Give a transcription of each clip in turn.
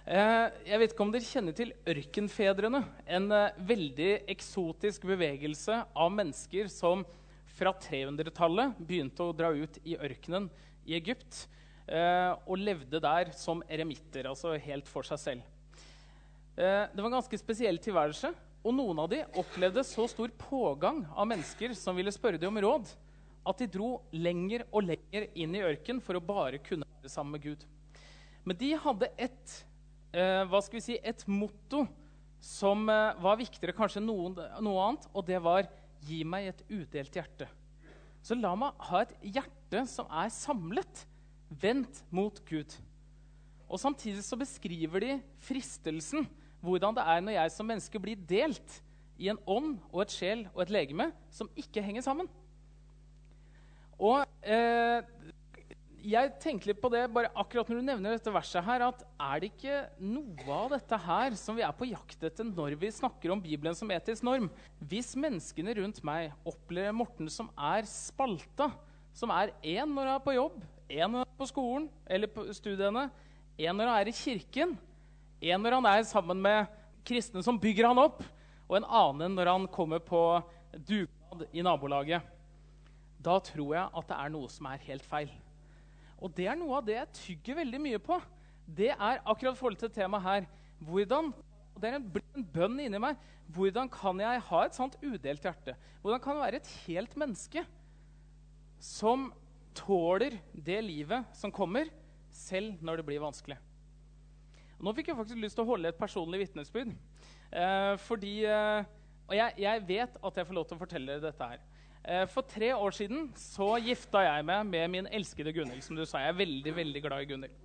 Jeg vet ikke om dere kjenner til Ørkenfedrene, en veldig eksotisk bevegelse av mennesker som fra 300-tallet begynte å dra ut i ørkenen i Egypt og levde der som eremitter, altså helt for seg selv. Det var en ganske spesiell tilværelse, og noen av de opplevde så stor pågang av mennesker som ville spørre dem om råd, at de dro lenger og lenger inn i ørken for å bare kunne være sammen med Gud. Men de hadde et motto som var viktigere kanskje enn noe annet, og det var «Gi meg et udelt hjerte». Så la meg ha et hjerte som er samlet, vendt mot Gud. Og samtidig så beskriver de fristelsen, hvordan det er når jeg som menneske blir delt i en ånd og et sjel og et legeme som ikke henger sammen. Og jeg tenkte litt på det bare akkurat når du nevner dette verset her, at er det ikke noe av dette her som vi er på jakt etter når vi snakker om Bibelen som etisk norm? Hvis menneskene rundt meg opplever Morten som er spalta, som er en når han er på jobb, en når han er på skolen eller på studiene, en når han er i kirken, en når han er sammen med kristne som bygger han opp, og en annen når han kommer på dugnad i nabolaget, da tror jeg at det er noe som er helt feil. Og det er noe av det jeg tygger veldig mye på. Det er akkurat forhold til temaet her. Og det er en bønn inni meg. Hvordan kan jeg ha et sånt udelt hjerte? Hvordan kan jeg være et helt menneske som tåler det livet som kommer, selv når det blir vanskelig? Nå fikk jeg faktisk lyst til å holde et personlig vitnesbyrd. Og jeg vet at jeg får lov til å fortelle dere dette her. For 3 år siden så gifta jeg meg med min elskede Gunnhild, som du sa. Jeg er veldig, veldig glad i Gunnhild.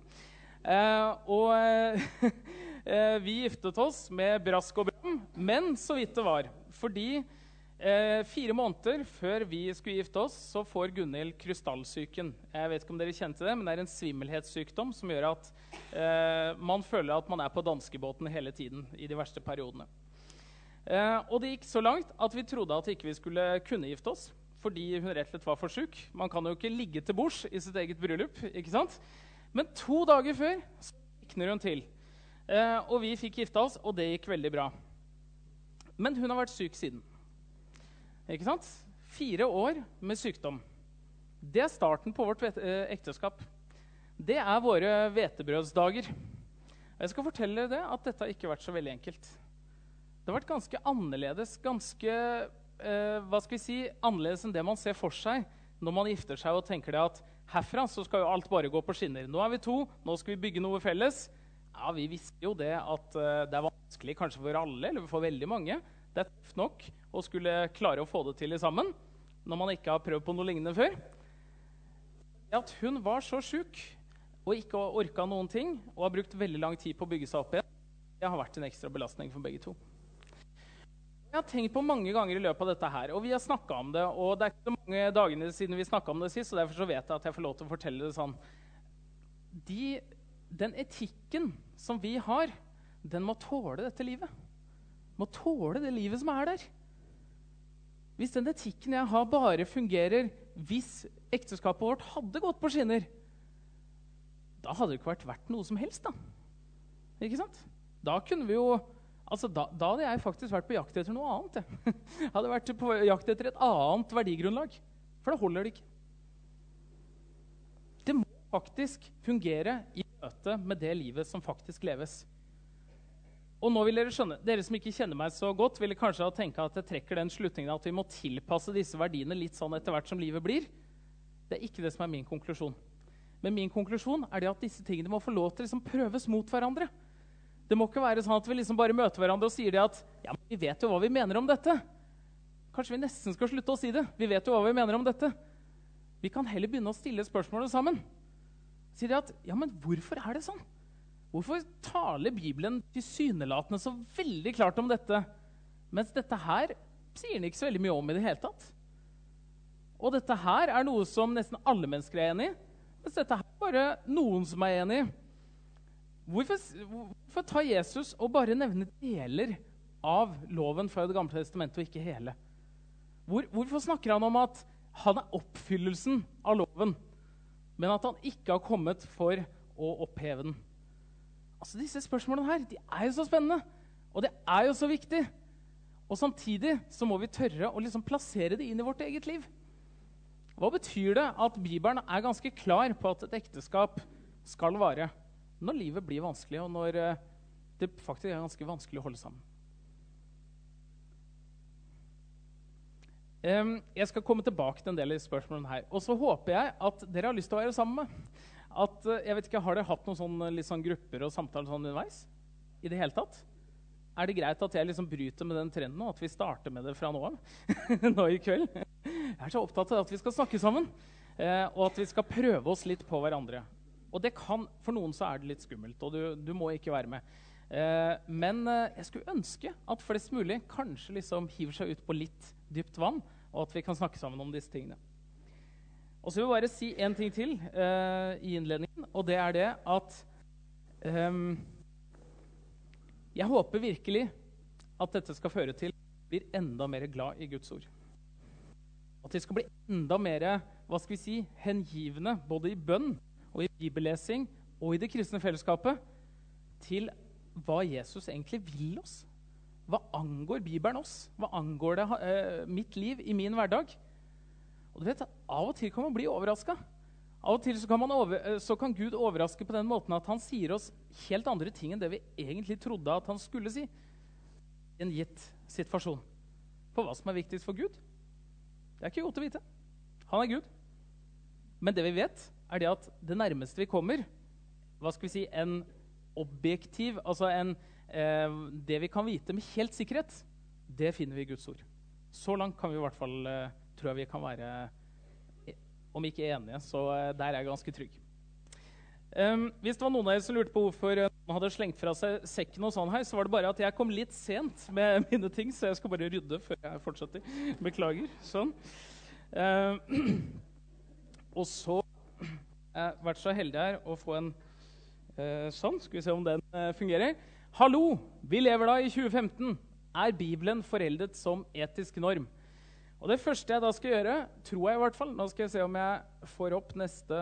Vi giftet oss med brask og bram, men så vidt det var. Fordi 4 måneder før vi skulle gifte oss, så får Gunnhild krystallsyken. Jeg vet ikke om dere kjente det, men det er en svimmelhetssykdom som gjør at man føler at man er på danskebåten hele tiden i de verste periodene. Og det gikk så langt at vi trodde at ikke vi skulle kunne gifte oss, fordi hun rett og slett var for syk. Man kan jo ikke ligge til bords i sitt eget bryllup, ikke sant? Men 2 dager før så kikner hun til. Og vi fikk gifte oss, og det gikk veldig bra. Men hun har vært syk siden. Ikke sant? 4 år med sykdom. Det er starten på vårt ekteskap. Det er våre hvetebrødsdager. Og jeg skal fortelle dere det, at dette har ikke vært så veldig enkelt. Det har vært ganske annerledes, annerledes enn det man ser for seg når man gifter seg og tenker det at herfra så skal jo alt bare gå på skinner. Nå er vi 2, nå skal vi bygge noe felles. Ja, vi visste jo det at det er vanskelig kanskje for alle, eller for veldig mange. Det er tøft nok å skulle klare å få det til sammen når man ikke har prøvd på noe lignende før. At hun var så syk og ikke orket noen ting og har brukt veldig lang tid på å bygge seg opp igjen, det har vært en ekstra belastning for begge 2. Jeg har tenkt på mange ganger i løpet av dette her, og vi har snakket om det, og det er ikke så mange dagene siden vi snakket om det sist, så derfor så vet jeg at jeg får lov til å fortelle det sånn. Den etikken som vi har, den må tåle dette livet. Må tåle det livet som er der. Hvis den etikken jeg har bare fungerer hvis ekteskapet vårt hadde gått på skinner, da hadde det ikke vært noe som helst da. Ikke sant? Da kunne vi jo da hadde jeg faktisk vært på jakt etter noe annet. Jeg hadde vært på jakt etter et annet verdigrunnlag. For det holder det ikke. Det må faktisk fungere i møte med det livet som faktisk leves. Og nå vil dere skjønne, dere som ikke kjenner meg så godt, vil kanskje tenke at jeg trekker den slutningen at vi må tilpasse disse verdiene litt sånn etter hvert som livet blir. Det er ikke det som er min konklusjon. Men min konklusjon er det at disse tingene må få lov til å prøves mot hverandre. Det må ikke være sånn at vi liksom bare møter hverandre og sier det at ja, men vi vet jo hva vi mener om dette. Kanskje vi nesten skal slutte å si det. Vi vet jo hva vi mener om dette. Vi kan heller begynne å stille spørsmålet sammen. Si det at, ja, men hvorfor er det sånn? Hvorfor taler Bibelen tilsynelatende så veldig klart om dette, mens dette her sier den ikke så veldig mye om i det hele tatt? Og dette her er noe som nesten alle mennesker er enig i, mens dette her er bare noen som er enig i. Hvorfor tar Jesus og bare nevner deler av loven fra Det gamle testamentet og ikke hele? Hvorfor snakker han om at han er oppfyllelsen av loven, men at han ikke har kommet for å oppheve den? Altså, disse spørsmålene her, de jo så spennende, og det jo så viktig. Og samtidig så må vi tørre å liksom plassere det inn i vårt eget liv. Hva betyr det at Bibelen ganske klar på at et ekteskap skal vare når livet blir vanskelig, og når det faktisk ganske vanskelig å holde sammen? Jeg skal komme tilbake til en del av spørsmålene her. Og så håper jeg at dere har lyst til å være sammen med. Jeg vet ikke, har dere hatt noen litt sånn grupper og samtaler sånn underveis? I det hele tatt? Det greit at jeg liksom bryter med den trenden, og at vi starter med det fra nå av? Nå i kveld? Jeg så opptatt av at vi skal snakke sammen, og at vi skal prøve oss litt på hverandre. Og det kan, for noen så det litt skummelt, og du må ikke være med. Men jeg skulle ønske at flest mulig kanskje liksom hiver seg ut på litt dypt vann, og at vi kan snakke sammen om disse tingene. Og så vil jeg bare si en ting til i innledningen, og det det at jeg håper virkelig at dette skal føre til at vi blir enda mer glad i Guds ord. At vi skal bli enda mer, hva skal vi si, hengivende, både i bønn og i bibellesing og i det kristne fellesskapet, til hva Jesus egentlig vil oss. Hva angår Bibelen oss? Hva angår det mitt liv i min hverdag? Og du vet, av og til kan man bli overrasket. Av og til så kan Gud overraske på den måten at han sier oss helt andre ting enn det vi egentlig trodde at han skulle si i en gitt situasjon. For hva som viktigst for Gud? Det ikke godt å vite. Han Gud. Men det vi vet, det at det nærmeste vi kommer, hva skal vi si, en objektiv, altså det vi kan vite med helt sikkerhet, det finner vi i Guds ord. Så langt kan vi i hvert fall, tror jeg vi kan være, om ikke enige, så der jeg ganske trygg. Hvis det var noen av dere som lurte på hvorfor noen hadde slengt fra seg sekken og sånn her, så var det bare at jeg kom litt sent med mine ting, så jeg skal bare rydde før jeg fortsetter. Beklager. Sånn. Og så har jeg vært så heldig her å få en sånn. Skal vi se om den fungerer. Hallo! Vi lever da i 2015. Bibelen foreldet som etisk norm? Og det første jeg da skal gjøre, tror jeg i hvert fall, nå skal jeg se om jeg får opp neste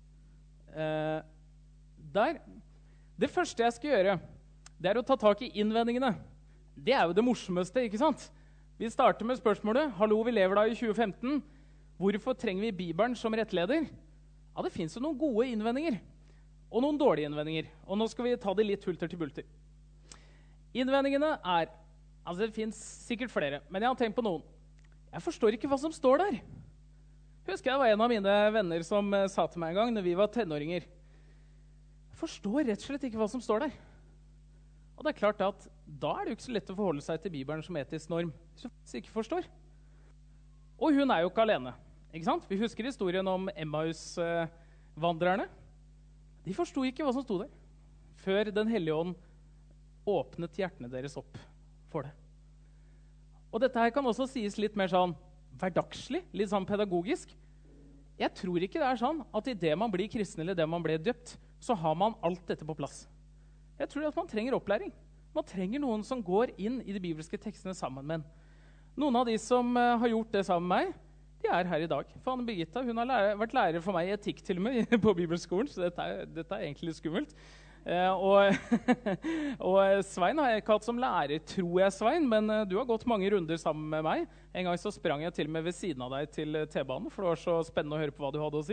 der. Det første jeg skal gjøre, det å ta tak i innvendingene. Det jo det morsomste, ikke sant? Vi starter med spørsmålet, hallo, vi lever da i 2015. Hvorfor trenger vi Bibelen som rettleder? Ja, det finnes jo noen gode innvendinger, og noen dårlige innvendinger. Og nå skal vi ta det litt hulter til bulter. Innvendingene altså det finnes sikkert flere, men jeg har tenkt på noen. Jeg forstår ikke hva som står der. Husker jeg det var en av mine venner som sa til meg en gang når vi var tenåringer. Jeg forstår rett og slett ikke hva som står der. Og det klart at da det jo ikke så lett å forholde seg til Bibelen som etisk norm, hvis du ikke forstår. Og hun jo ikke alene, ikke sant? Vi husker historien om Emmaus-vandrerne. De forstod ikke hva som stod der, før Den hellige ånd åpnet hjertene deres opp for det. Og dette her kan også sies litt mer sånn hverdagslig, litt sånn pedagogisk. Jeg tror ikke det sånn at i det man blir kristen eller det man ble døpt, så har man alt dette på plass. Jeg tror at man trenger opplæring. Man trenger noen som går inn i de bibelske tekstene sammen med en. Noen av de som har gjort det sammen med meg, de her i dag. For Anne Birgitta, hun har vært lærer for meg i etikk til og med på bibelskolen, så dette egentlig litt skummelt. Og Svein har jeg ikke hatt som lærer, tror jeg, Svein, men du har gått mange runder sammen med meg. En gang så sprang jeg til og med ved siden av deg til T-banen, for det var så spennende å høre på hva du hadde å si.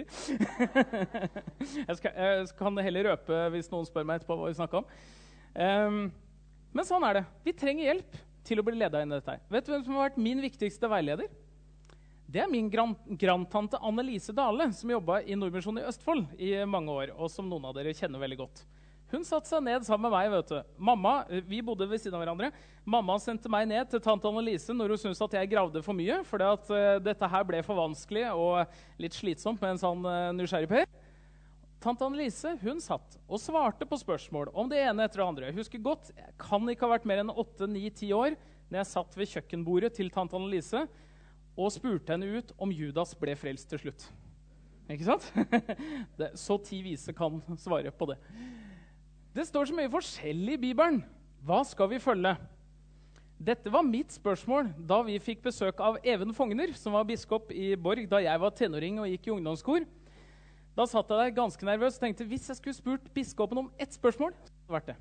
Jeg kan heller røpe hvis noen spør meg etterpå hva vi snakket om. Men sånn det. Vi trenger hjelp til å bli ledet inn i dette. Vet du hvem som har vært min viktigste veileder? Det min grandtante Annelise Dale, som jobbet i Nordmisjonen i Østfold i mange år, og som noen av dere kjenner veldig godt. Hun satte seg ned sammen med meg, vet du. Mamma, vi bodde ved siden av hverandre. Mamma sendte meg ned til tante Annelise når hun syntes at jeg gravde for mye, fordi at dette her ble for vanskelig og litt slitsomt med en sånn nysgjerrig Per. Tante Annelise, hun satt og svarte på spørsmål om det ene etter det andre. Jeg husker godt, jeg kan ikke ha vært mer enn 8, 9, 10 år når jeg satt ved kjøkkenbordet til tante Annelise og spurte henne ut om Judas ble frelst til slutt. Ikke sant? Så 10 vise kan svare på det. Det står så mye forskjellig i Bibelen. Hva skal vi følge? Dette var mitt spørsmål da vi fikk besøk av Even Fogner, som var biskop i Borg da jeg var tenåring og gikk i ungdomskor. Da satt jeg der ganske nervøs og tenkte, hvis jeg skulle spurt biskopen om ett spørsmål, det vært det.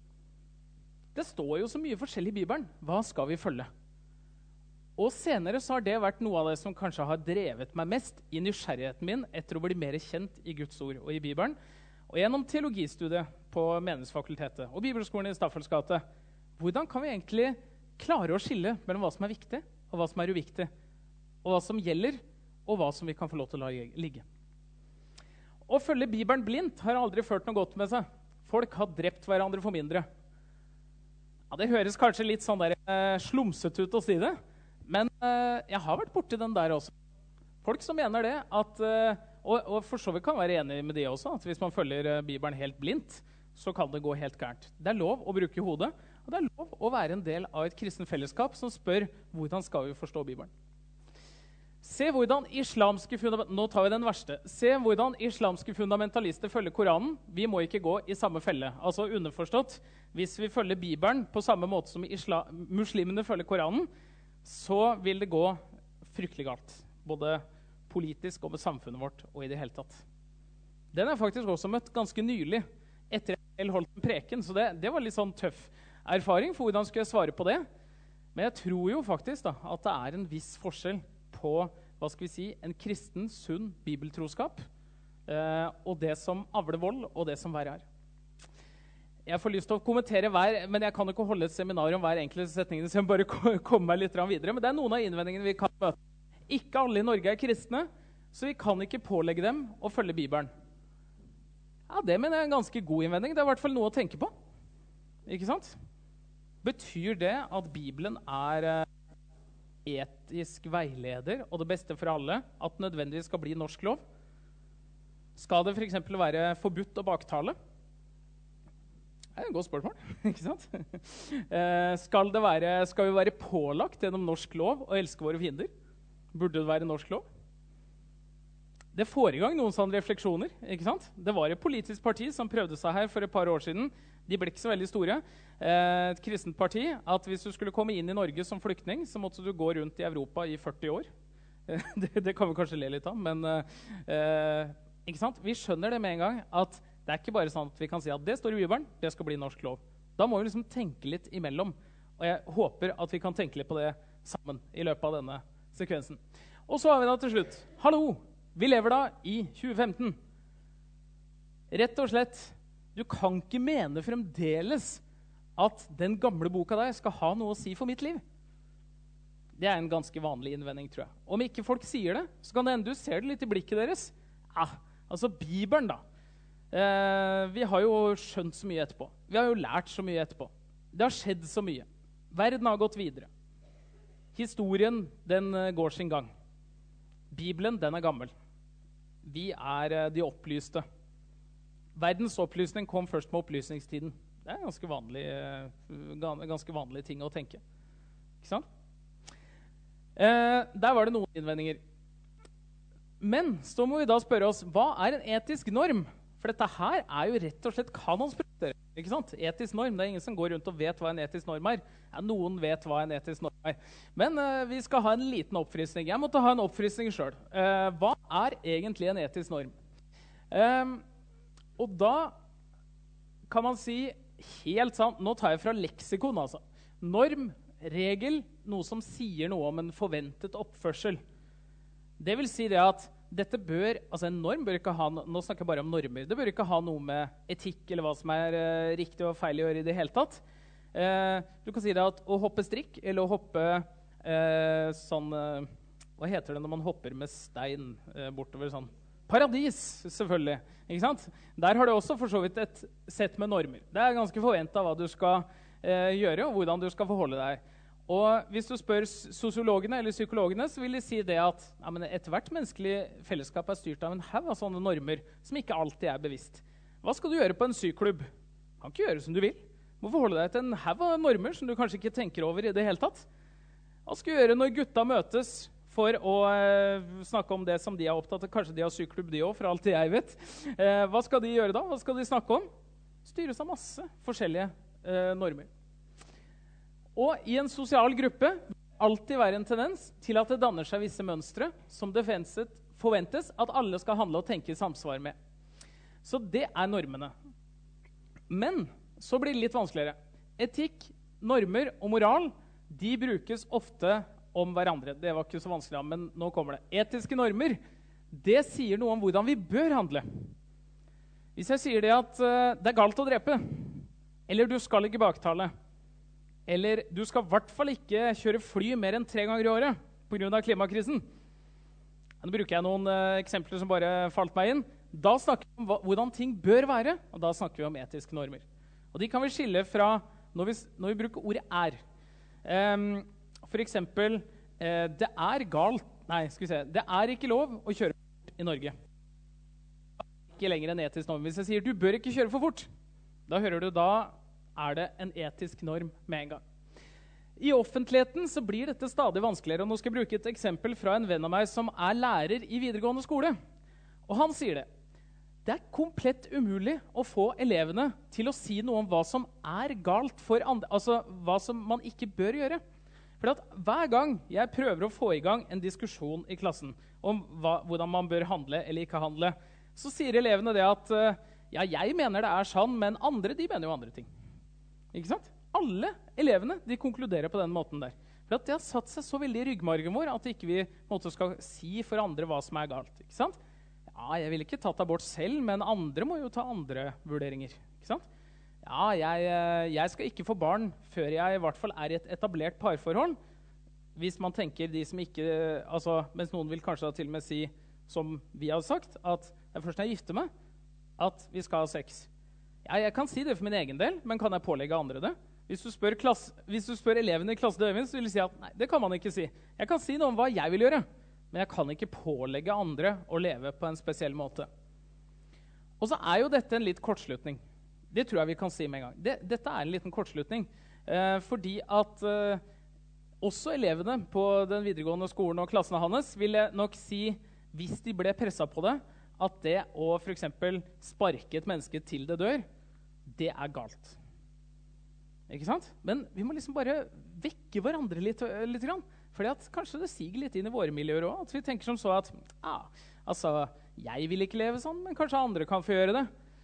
Det står jo så mye forskjellig i Bibelen. Hva skal vi følge? Og senere så har det vært noe av det som kanskje har drevet meg mest i nysgjerrigheten min etter å bli mer kjent i Guds ord og i Bibelen. Og gjennom teologistudiet på Menighetsfakultetet og Bibelskolen i Staffels gate. Hvordan kan vi egentlig klare å skille mellom hva som er viktig og hva som er uviktig? Og hva som gjelder, og hva som vi kan få lov til å la ligge. Å følge Bibelen blindt har aldri ført noe godt med seg. Folk har drept hverandre for mindre. Ja, det høres kanskje litt sånn der slumset ut å si det, men jeg har vært borti den der også. Folk som mener det, at, og for så vidt kan være enig med det også, at hvis man følger Bibelen helt blindt, så kan det gå helt gærent. Det er lov å bruke hodet, og det er lov å være en del av et kristen fellesskap som spør hvordan skal vi forstå Bibelen. Se hvordan nå tar vi den verste. Se hvordan islamske fundamentalister følger Koranen. Vi må ikke gå i samme felle. Altså underforstått, hvis vi følger Bibelen på samme måte som muslimene følger Koranen, så vil det gå fryktelig galt. Både politisk og med samfunnet vårt og i det hele tatt. Den har faktisk også møtt ganske nylig etter at jeg holdt en preken, så det var litt sånn tøff erfaring for hvordan skulle jeg svare på det. Men jeg tror jo faktisk da, at det er en viss forskjell på, hva skal vi si, en kristen, sunn bibeltroskap, og det som avler vold, og det som verre er. Jeg får lyst til å kommentere men jeg kan ikke holde et seminar om hver enkelt setning, så jeg bare kommer meg litt videre. Men det er noen av innvendingene vi kan møte. Ikke alle i Norge er kristne, så vi kan ikke pålegge dem å følge Bibelen. Ja, det mener jeg er en ganske god innvending. Det er i hvert fall noe å tenke på. Ikke sant? Betyr det at Bibelen er etisk veileder og det beste for alle, at nødvendigvis skal bli norsk lov? Skal det for eksempel være forbudt å baktale? Det er et godt spørsmål, ikke sant? Skal vi være pålagt gjennom norsk lov å elske våre fiender? Burde det være norsk lov? Det får i gang noen sånne refleksjoner, ikke sant? Det var et politisk parti som prøvde seg her for et par år siden. De ble ikke så veldig store. Et kristent parti, at hvis du skulle komme inn i Norge som flyktning, så måtte du gå rundt i Europa i 40 år. Det kan vi kanskje le litt av, men ikke sant? Vi skjønner det med en gang, at det er ikke bare sånn at vi kan si at det står i Bibelen, det skal bli norsk lov. Da må vi liksom tenke litt imellom, og jeg håper at vi kan tenke litt på det sammen i løpet av denne sekvensen. Og så har vi da til slutt, hallo! Vi lever da i 2015. Rett og slett, du kan ikke mene fremdeles at den gamle boka der skal ha noe å si for mitt liv. Det er en ganske vanlig innvending, tror jeg. Om ikke folk sier det, så kan det hende du ser det litt i blikket deres. Ja, altså Bibelen da. Vi har jo skjønt så mye etterpå. Vi har jo lært så mye etterpå. Det har skjedd så mye. Verden har gått videre. Historien, den går sin gang. Bibelen, den er gammel. Vi er de opplyste. Verdens opplysning kom først med opplysningstiden. Det er en ganske vanlig ting å tenke. Ikke sant? Der var det noen innvendinger. Men så må vi da spørre oss, hva er en etisk norm? For dette her er jo rett og slett kanonspråk, ikke sant? Etisk norm, det er ingen som går rundt og vet hva en etisk norm er. Ja, noen vet hva en etisk norm er. Men vi skal ha en liten oppfriskning. Jeg måtte ha en oppfriskning selv. Hva er egentlig en etisk norm? Og da kan man si helt sant, nå tar jeg fra leksikon altså. Norm, regel, noe som sier noe om en forventet oppførsel. Det vil si det at dette bør, altså en norm bør ikke ha, nå snakker jeg bare om normer, det bør ikke ha noe med etikk eller hva som er riktig og feil å gjøre i det hele tatt. Du kan si det at å hoppe strikk, eller å hoppe sånn, hva heter det når man hopper med stein bortover sånn? Paradis, selvfølgelig, ikke sant? Der har du også for så vidt et sett med normer. Det er ganske forventet hva du skal gjøre, og hvordan du skal forholde deg. Og hvis du spør sosiologene eller psykologene, så vil de si det at ja, men etter hvert menneskelig fellesskap er styrt av en haug av sånne normer som ikke alltid er bevisst. Hva skal du gjøre på en syklubb? Du kan ikke gjøre som du vil. Du må forholde deg til en haug av normer som du kanskje ikke tenker over i det hele tatt. Hva skal du gjøre når gutta møtes for å snakke om det som de er opptatt av? Kanskje de har syklubb de også, for alt jeg vet. Hva skal de gjøre da? Hva skal de snakke om? Styres av masse forskjellige normer. Og i en sosial gruppe vil det alltid være en tendens til at det danner seg visse mønstre som det forventes at alle skal handle og tenke i samsvar med. Så det er normene. Men så blir det litt vanskeligere. Etikk, normer og moral, de brukes ofte om hverandre. Det var ikke så vanskelig, men nå kommer det. Etiske normer, det sier noe om hvordan vi bør handle. Hvis jeg sier det at det er galt å drepe, eller du skal ikke baktale, eller du skal i hvert fall ikke kjøre fly mer enn 3 ganger i året på grunn av klimakrisen. Nå bruker jeg noen eksempler som bare falt meg inn. Da snakker vi om hvordan ting bør være, og da snakker vi om etiske normer. Og de kan vi skille fra når vi bruker ordet er. For eksempel, det er ikke lov å kjøre fort i Norge. Ikke lenger en etisk norm. Hvis jeg sier du bør ikke kjøre for fort, da er det en etisk norm med en gang. I offentligheten så blir dette stadig vanskeligere, og nå skal jeg bruke et eksempel fra en venn av meg som er lærer i videregående skole. Og han sier det. Det er komplett umulig å få elevene til å si noe om hva som er galt for andre, altså hva som man ikke bør gjøre. For at hver gang jeg prøver å få i gang en diskusjon i klassen om hvordan man bør handle eller ikke handle, så sier elevene det at ja, jeg mener det er sann, men andre de mener jo andre ting. Ikke sant? Alle elevene de konkluderer på den måten der. For at det har satt seg så veldig i ryggmargen vår at ikke vi skal si for andre hva som er galt. Ikke sant? Ja, jeg vil ikke tatt abort selv, men andre må jo ta andre vurderinger. Ikke sant? Ja, jeg skal ikke få barn før jeg i hvert fall er i et etablert parforhold. Hvis man tenker de som ikke, mens noen vil kanskje til og med si, som vi har sagt, at det er først når jeg gifter meg, at vi skal ha sex. Ja, jeg kan si det for min egen del, men kan jeg pålegge andre det? Hvis du spør elevene i klassen til Øyvind, så vil de si at nei, det kan man ikke si. Jeg kan si noe om hva jeg vil gjøre, men jeg kan ikke pålegge andre å leve på en spesiell måte. Og så er jo dette en litt kortslutning. Det tror jeg vi kan si med en gang. Dette er en liten kortslutning, fordi at også elevene på den videregående skolen og klassene hans ville nok si, hvis de ble presset på det, at det å for eksempel sparke et menneske til det dør, det er galt. Ikke sant? Men vi må liksom bare vekke hverandre litt grann. Fordi at kanskje det siger litt inn i våre miljøer også. At vi tenker som så at, jeg vil ikke leve sånn, men kanskje andre kan få gjøre det.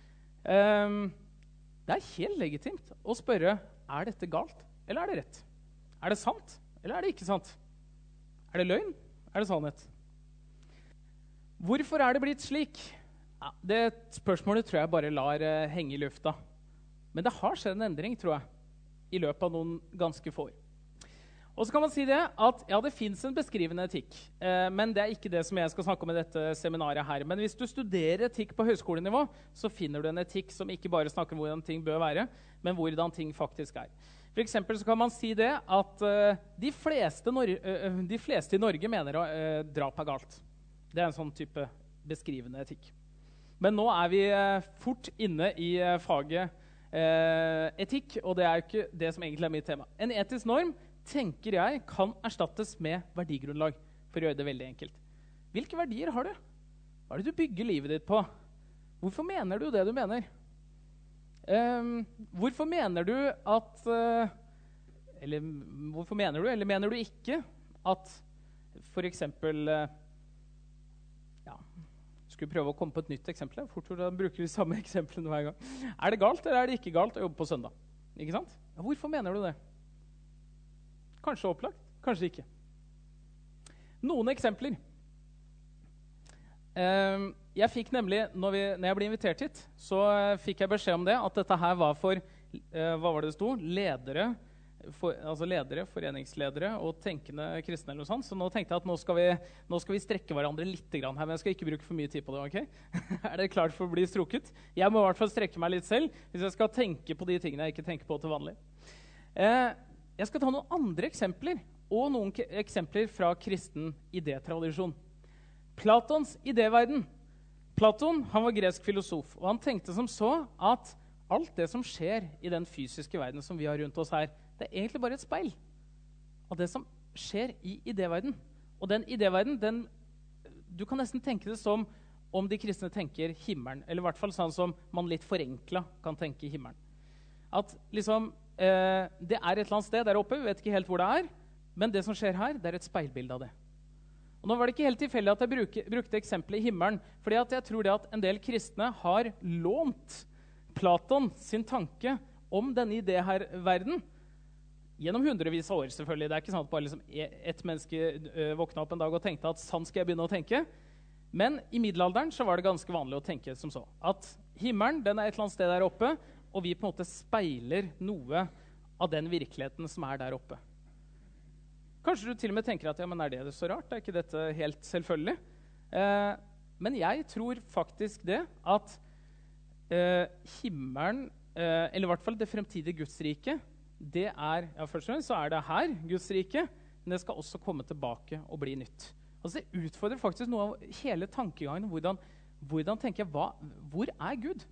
Det er helt legitimt å spørre, er dette galt, eller er det rett? Er det sant, eller er det ikke sant? Er det løgn, er det sannhet? Hvorfor er det blitt slik? Ja, det spørsmålet tror jeg bare lar henge i lufta. Men det har skjedd en endring, tror jeg, i løpet av noen ganske få år. Og så kan man si det at ja, det finnes en beskrivende etikk, men det er ikke det som jeg skal snakke om i dette seminaret her. Men hvis du studerer etikk på høyskolenivå, så finner du en etikk som ikke bare snakker om hvordan ting bør være, men hvordan ting faktisk er. For eksempel så kan man si det at de fleste i Norge mener drap er galt. Det er en sånn type beskrivende etikk. Men nå er vi fort inne i faget etikk, og det er jo ikke det som egentlig er mitt tema. En etisk norm, tenker jeg, kan erstattes med verdigrunnlag, for å gjøre det veldig enkelt. Hvilke verdier har du? Hva er det du bygger livet ditt på? Hvorfor mener du det du mener? Hvorfor mener du at hvorfor mener du, eller mener du ikke at for eksempel skulle prøve å komme på et nytt eksempel. Fort bruker vi samme eksemplene hver gang. Er det galt, eller er det ikke galt å jobbe på søndag? Ikke sant? Ja, hvorfor mener du det? Kanskje opplagt, kanskje ikke. Noen eksempler. Jeg fikk nemlig, når jeg ble invitert hit, så fikk jeg beskjed om det, at dette her var for, hva var det sto? Ledere, foreningsledere og tenkende kristne eller noe sånt. Så nå tenkte jeg at nå skal vi strekke hverandre litt grann her, men jeg skal ikke bruke for mye tid på det, ok? Er dere klart for å bli strukket? Jeg må i hvert fall strekke meg litt selv, hvis jeg skal tenke på de tingene jeg ikke tenker på til vanlig. Jeg skal ta noen andre eksempler, og noen eksempler fra kristen idétradisjon. Platons idéverden. Platon, han var gresk filosof, og han tenkte som så at alt det som skjer i den fysiske verden som vi har rundt oss her, det er egentlig bare et speil av det som skjer i idéverden. Og den idéverden, du kan nesten tenke det som om de kristne tenker himmelen, eller i hvert fall sånn som man litt forenklet kan tenke himmelen. At liksom, det er et eller annet sted der oppe, vi vet ikke helt hvor det er, men det som skjer her, det er et speilbilde av det. Og nå var det ikke helt tilfeldig at jeg brukte eksempelet i himmelen, fordi at jeg tror det at en del kristne har lånt Platon sin tanke om denne idé her verden, gjennom hundrevis av år selvfølgelig. Det ikke sånn at bare liksom ett menneske våkna opp en dag og tenkte at sånn skal jeg begynne å tenke. Men i middelalderen så var det ganske vanlig å tenke som så. At himmelen den et eller annet sted der oppe, og vi på en måte speiler noe av den virkeligheten som der oppe. Kanskje du til og med tenker at ja, men det så rart? Ikke dette helt selvfølgelig? Men jeg tror faktisk det at himmelen, eller i hvert fall det fremtidige Gudsrike, det ja, først og fremst så det her Gudsrike, men det skal også komme tilbake og bli nytt. Altså det utfordrer faktisk noe av hele tankegangen. Hvordan tenker jeg, hvor Gud?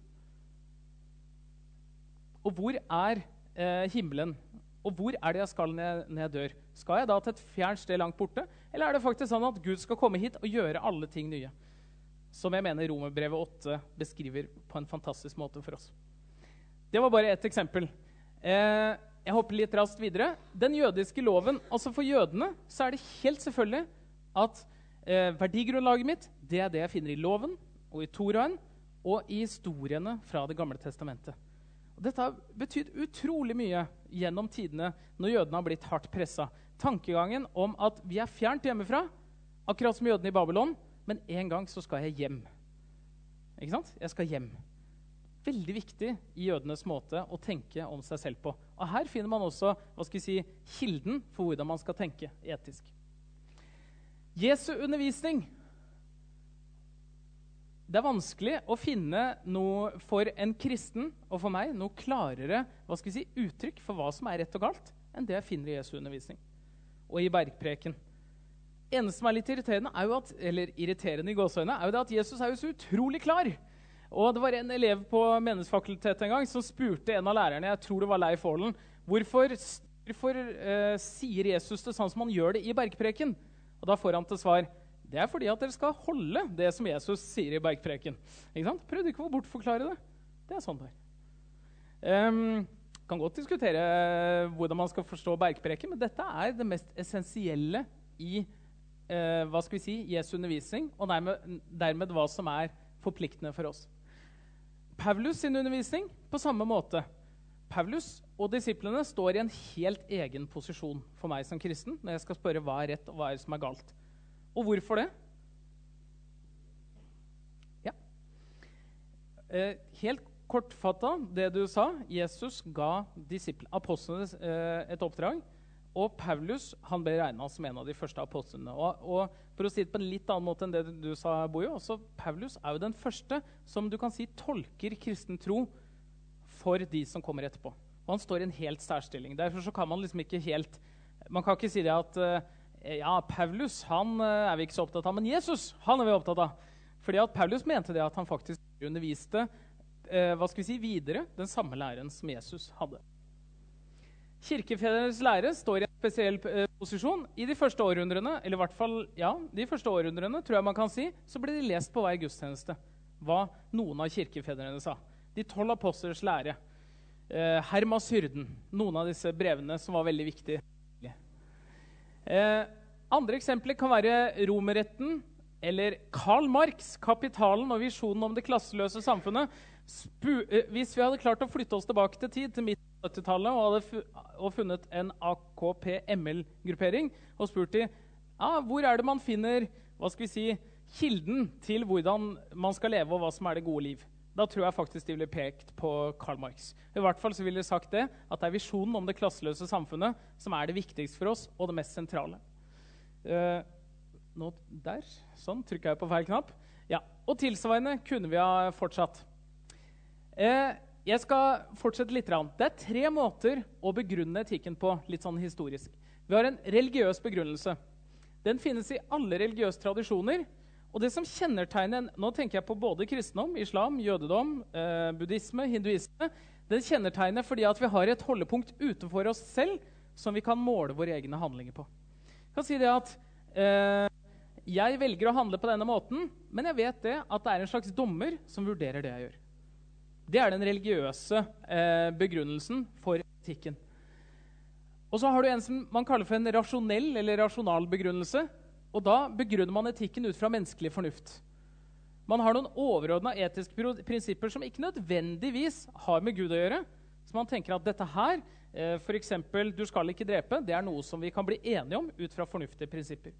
Og hvor himmelen? Og hvor det jeg skal når jeg dør? Skal jeg da til et fjernt sted langt borte? Eller det faktisk sånn at Gud skal komme hit og gjøre alle ting nye? Som jeg mener Romerbrevet 8 beskriver på en fantastisk måte for oss. Det var bare et eksempel. Jeg hopper litt raskt videre. Den jødiske loven, altså for jødene, så det helt selvfølgelig at verdigrunnlaget mitt, det det jeg finner i loven, og i Toraen, og i historiene fra det gamle testamentet. Og dette har betydd utrolig mye gjennom tidene når jødene har blitt hardt presset. Tankegangen om at vi fjernt hjemmefra, akkurat som jødene i Babylon, men en gang så skal jeg hjem. Ikke sant? Jeg skal hjem. Veldig viktig i jødenes måte å tenke om seg selv på. Og her finner man også, kilden for hvordan man skal tenke etisk. Jesu undervisning. Det vanskelig å finne noe for en kristen, og for meg, noe klarere, uttrykk for hva som rett og galt, enn det jeg finner i Jesu undervisning. Og i bergpreken. Eneste som litt irriterende, eller irriterende i gåseøyne, jo det at Jesus jo så utrolig klar. Og det var en elev på Menighetsfakultetet en gang som spurte en av lærerne, jeg tror det var Leif Aalen, hvorfor sier Jesus det sånn som han gjør det i bergpreken? Og da får han til svar, det fordi at dere skal holde det som Jesus sier i bergpreken. Ikke sant? Prøv ikke å bortforklare det. Det sånn der. Kan godt diskutere hvordan man skal forstå bergpreken, men dette det mest essensielle i Jesu undervisning, og dermed hva som forpliktende for oss. Paulus sin undervisning på samme måte. Paulus og disiplene står i en helt egen posisjon for meg som kristen, når jeg skal spørre hva rett og hva som galt. Og hvorfor det? Ja. Helt kortfattet det du sa, Jesus ga apostlene et oppdrag, og Paulus han ble regnet som en av de første apostlene. Og for å si det på en litt annen måte enn det du sa, Bojo, også Paulus jo den første som du kan si tolker kristen tro for de som kommer etterpå. Og han står i en helt særstilling. Derfor så kan man liksom ikke helt, man kan ikke si det at ja, Paulus han vi ikke så opptatt av, men Jesus han vi opptatt av. Fordi at Paulus mente det at han faktisk underviste videre den samme læren som Jesus hadde. Kirkefedrenes lære står i en spesiell posisjon. I de første århundrene, eller i hvert fall, ja, de første århundrene, tror jeg man kan si, så ble de lest på hver gudstjeneste, hva noen av kirkefedrene sa. De 12 apostlers lære, Hermas hyrden, noen av disse brevene som var veldig viktige. Andre eksempler kan være romerretten, eller Karl Marx, kapitalen og visjonen om det klasseløse samfunnet. Hvis vi hadde klart å flytte oss tilbake til tid, til midten av 70-tallet, og funnet en AKP-ML-gruppering, og spurt de, hvor det man finner, kilden til hvordan man skal leve, og hva som det gode liv? Da tror jeg faktisk de ville pekt på Karl Marx. I hvert fall så ville de sagt det, at det visjonen om det klasseløse samfunnet som det viktigste for oss, og det mest sentrale. Nå der, sånn, trykker jeg på feil knapp. Ja, og tilsvarende kunne vi ha fortsatt. Jeg skal fortsette litt. Det 3 måter å begrunne etikken på, litt sånn historisk. Vi har en religiøs begrunnelse. Den finnes i alle religiøse tradisjoner, og det som kjennetegner, nå tenker jeg på både kristendom, islam, jødedom, buddhisme, hinduisme, den kjennetegner fordi at vi har et holdepunkt utenfor oss selv som vi kan måle våre egne handlinger på. Jeg kan si det at jeg velger å handle på denne måten, men jeg vet det at det en slags dommer som vurderer det jeg gjør. Det den religiøse begrunnelsen for etikken. Og så har du en som man kaller for en rasjonell eller rasjonal begrunnelse, og da begrunner man etikken ut fra menneskelig fornuft. Man har noen overordnede etiske prinsipper som ikke nødvendigvis har med Gud å gjøre, Så man tenker at dette her, for eksempel, du skal ikke drepe, det er noe som vi kan bli enige om ut fra fornuftige prinsipper.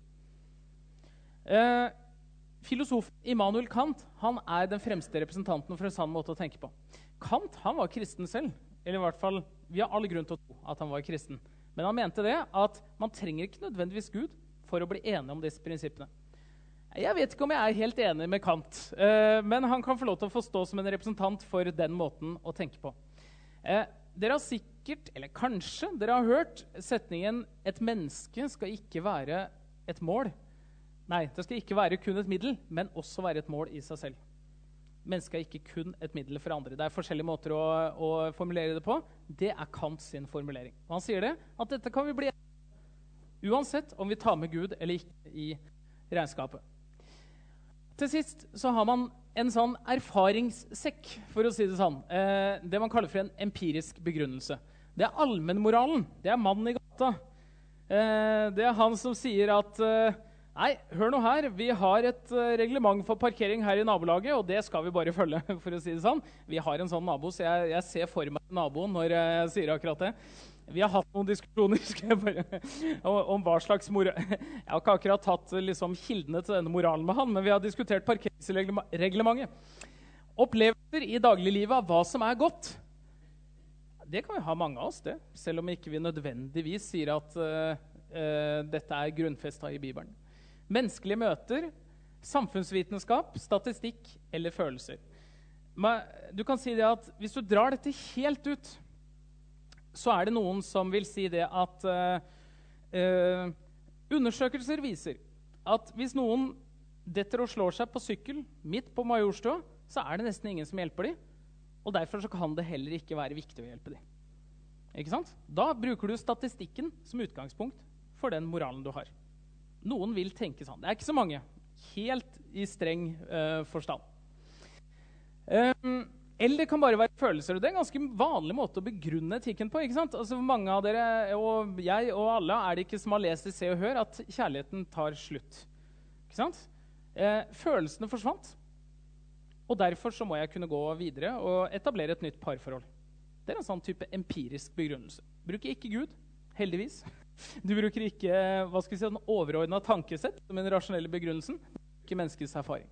Filosofen Immanuel Kant, han er den fremste representanten for en sann måte å tenke på. Kant, han var kristen selv, eller i hvert fall, vi har alle grunn til å tro at han var kristen. Men han mente det at man trenger ikke nødvendigvis Gud for å bli enige om disse prinsippene. Jeg vet ikke om jeg er helt enig med Kant, men han kan få lov til å få stå som en representant for den måten å tenke på. Dere har sikkert, eller kanskje, dere har hørt setningen «Et menneske skal ikke være et mål». Nei, det skal ikke være kun et middel, men også være et mål i seg selv. Mennesket er ikke kun et middel for andre. Det er forskjellige måter å formulere det på. Det er Kant sin formulering. Og han sier det, at dette kan vi bli uansett om vi tar med Gud eller ikke i regnskapet. Til sist så har man en sånn erfaringssekk, for å si det sånn. Det man kaller for en empirisk begrunnelse. Det er allmennmoralen. Det er mannen i gata. Det er han som sier at nei, hør nå her, vi har et reglement for parkering her i nabolaget, og det skal vi bare følge, for å si det sånn. Vi har en sånn nabo, så jeg ser for meg naboen når jeg sier akkurat det. Vi har hatt noen diskusjoner om hva slags moral. Jeg har ikke akkurat tatt liksom, kildene til denne moralen med han, men vi har diskutert parkeringsreglementet. Opplevelser i dagliglivet av hva som er godt. Det kan vi ha mange av oss, det. Selv om ikke vi nødvendigvis sier at dette er grunnfestet i Bibelen. Menneskelige møter, samfunnsvitenskap, statistikk eller følelser. Men du kan si det at hvis du drar dette helt ut, så er det noen som vil si det at undersøkelser viser at hvis noen detter og slår seg på sykkel midt på Majorstua, så er det nesten ingen som hjelper dem, og derfor så kan det heller ikke være viktig å hjelpe dem. Ikke sant? Da bruker du statistikken som utgangspunkt for den moralen du har. Noen vil tenke sånn. Det er ikke så mange, helt i streng forstand. Eller det kan bare være følelser, og det er en ganske vanlig måte å begrunne etikken på, ikke sant? Altså mange av dere, og jeg og alle, er det ikke som har lest i Se og Hør at kjærligheten tar slutt. Ikke sant? Følelsene forsvant, og derfor så må jeg kunne gå videre og etablere et nytt parforhold. Det er en sånn type empirisk begrunnelse. Bruker ikke Gud, heldigvis. Du bruker ikke, hva skal vi si, den overordnede tankesett som en rasjonelle begrunnelsen, ikke menneskets erfaring.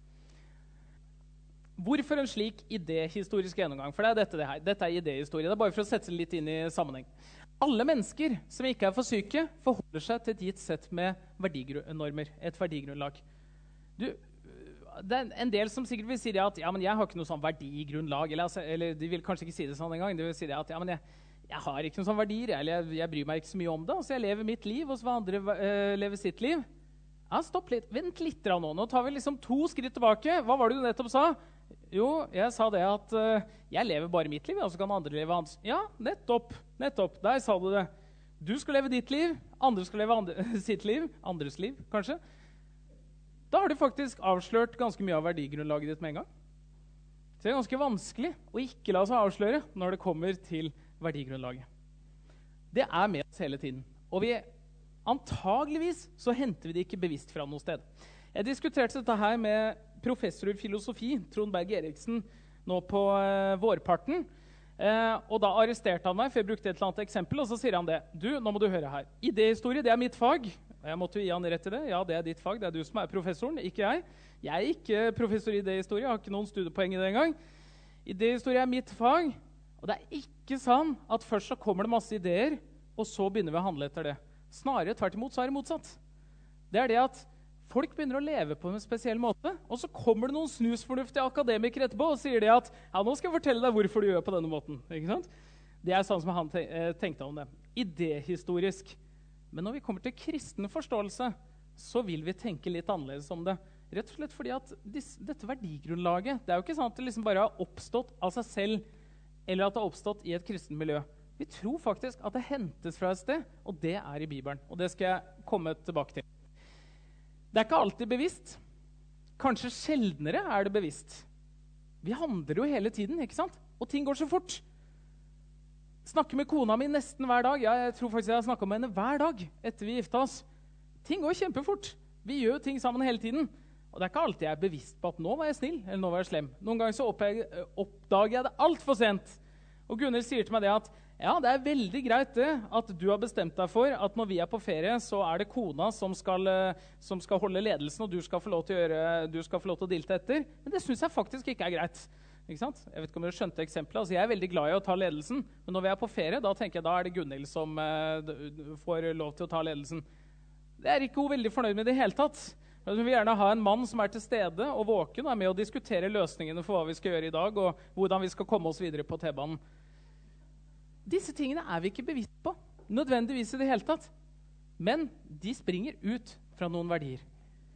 Hvorfor en slik idéhistorisk gjennomgang? For det er dette det her. Dette er idéhistorie. Det er bare for å sette det litt inn i sammenheng. Alle mennesker som ikke er for syke forholder seg til et gitt sett med verdinormer, et verdigrunnlag. Det er en del som sikkert vil si det at ja, men jeg har ikke noe sånn verdigrunnlag, eller de vil kanskje ikke si det sånn en gang. De vil si det at ja, men jeg har ikke noen sånn verdier, eller jeg bryr meg ikke så mye om det, så jeg lever mitt liv, og så vil andre leve sitt liv. Ja, stopp litt, vent litt nå. Nå tar vi liksom 2 skritt tilbake. Hva var det du nettopp sa? Jo, jeg sa det at jeg lever bare mitt liv, og så kan andre leve hans. Ja, nettopp, der sa du det. Du skal leve ditt liv, andre skal leve sitt liv, andres liv, kanskje. Da har du faktisk avslørt ganske mye av verdigrunnlaget ditt med en gang. Så det er ganske vanskelig å ikke la seg avsløre når det kommer til verdigrunnlaget. Det er med oss hele tiden, og antageligvis så henter vi det ikke bevisst fra noe sted. Jeg diskuterte dette her med professor i filosofi, Trond Berg Eriksen, nå på vårparten. Og da arresterte han meg, for jeg brukte et eller annet eksempel, og så sier han det. Du, nå må du høre her. Idéhistorie, det er mitt fag. Og jeg måtte jo gi han rett til det. Ja, det er ditt fag. Det er du som er professoren, ikke jeg. Jeg er ikke professor i idéhistorie. Jeg har ikke noen studiepoeng i det engang. Idéhistorie er mitt fag. Og det er ikke sånn at først så kommer det masse ideer, og så begynner vi å handle etter det. Snarere tvert imot så er det motsatt. Det er det at folk begynner å leve på en spesiell måte, og så kommer det noen snusfornuftige akademikere etterpå og sier det at ja, nå skal jeg fortelle deg hvorfor du gjør på denne måten. Ikke sant? Det er sånn som han tenkte om det. Idéhistorisk. Men når vi kommer til kristen forståelse, så vil vi tenke litt annerledes om det. Rett og slett fordi at dette verdigrunnlaget, det er jo ikke sånn at det liksom bare har oppstått av seg selv, eller at det har oppstått i et kristen miljø. Vi tror faktisk at det hentes fra et sted, og det er i Bibelen. Og det skal jeg komme tilbake til. Det er ikke alltid bevisst. Kanskje sjeldnere er det bevisst. Vi handler jo hele tiden, ikke sant? Og ting går så fort. Snakker med kona mi nesten hver dag. Ja, jeg tror faktisk jeg har snakket med henne hver dag etter vi gifta oss. Ting går kjempefort. Vi gjør ting sammen hele tiden. Og det er ikke alltid jeg er bevisst på at nå var jeg snill, eller nå var jeg slem. Noen ganger så oppdager jeg det alt for sent. Og Gunhild sier til meg det at ja, det er veldig greit det at du har bestemt deg for at når vi er på ferie, så er det kona som skal holde ledelsen, og du skal få lov til å dilte etter. Men det synes jeg faktisk ikke er greit. Ikke sant? Jeg vet ikke om dere skjønte eksempelet. Altså, jeg er veldig glad i å ta ledelsen, men når vi er på ferie, da tenker jeg da er det Gunhild som får lov til å ta ledelsen. Det er ikke hun veldig fornøyd med det hele tatt. Hun vil gjerne ha en mann som er til stede og våken og er med å diskutere løsningene for hva vi skal gjøre i dag, og hvordan vi skal komme oss videre på T-banen. Disse tingene er vi ikke bevisst på, nødvendigvis i det hele tatt. Men de springer ut fra noen verdier.